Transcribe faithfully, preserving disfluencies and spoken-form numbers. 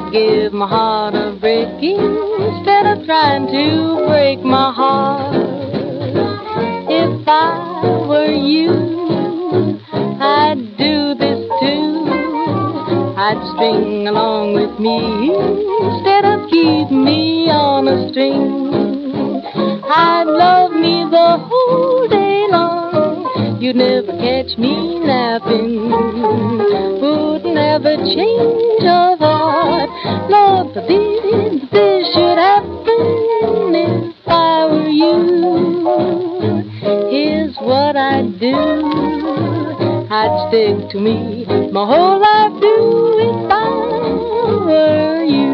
I'd give my heart a breaking instead of trying to break my heart. If I were you, I'd do this too. I'd string along with me instead of keep me on a string. I'd love me the whole day long. You'd never catch me napping. Would never change a thought. Lord forbid this should happen. If I were you, here's what I'd do. I'd stick to me my whole life through if I were you.